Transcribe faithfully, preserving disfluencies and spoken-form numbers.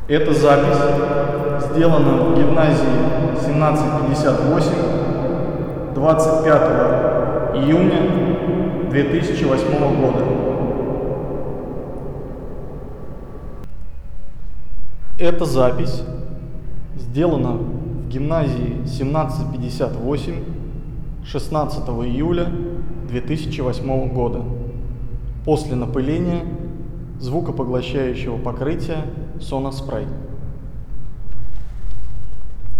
Эта запись сделана в гимназии семнадцать пятьдесят восемь двадцать пятого июня две тысячи восьмого года. Эта запись сделана в гимназии семнадцать пятьдесят восемь шестнадцатого июля две тысячи восьмого года после напыления звукопоглощающего покрытия Соноспрей.